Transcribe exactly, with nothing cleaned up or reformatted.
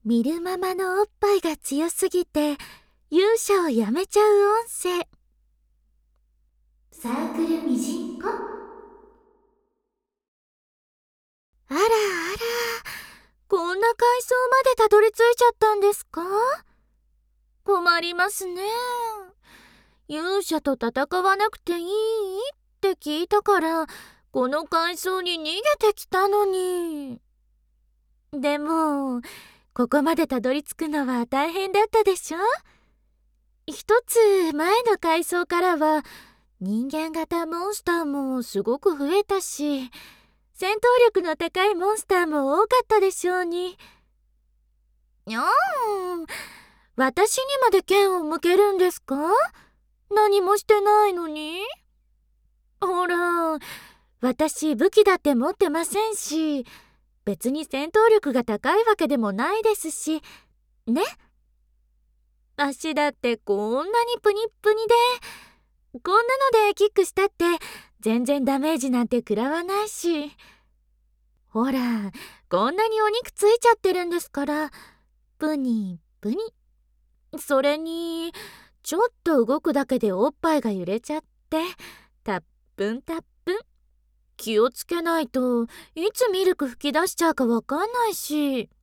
見るままのおっぱいが強すぎて勇者をやめちゃう音声。サークルミジンコ。あらあら、こんな階層までたどり着いちゃったんですか？困りますね。勇者と戦わなくていいって聞いたからこの階層に逃げてきたのに。でもここまでたどり着くのは大変だったでしょ？一つ前の階層からは人間型モンスターもすごく増えたし、戦闘力の高いモンスターも多かったでしょうに。にゃーん、私にまで剣を向けるんですか？何もしてないのに。ほら、私武器だって持ってませんし、別に戦闘力が高いわけでもないですしね。足だってこんなにプニップニで、こんなのでキックしたって全然ダメージなんて食らわないし。ほら、こんなにお肉ついちゃってるんですから、プニプニ。それにちょっと動くだけでおっぱいが揺れちゃって、たっぷんたっぷん。気をつけないといつミルク吹き出しちゃうかわかんないし。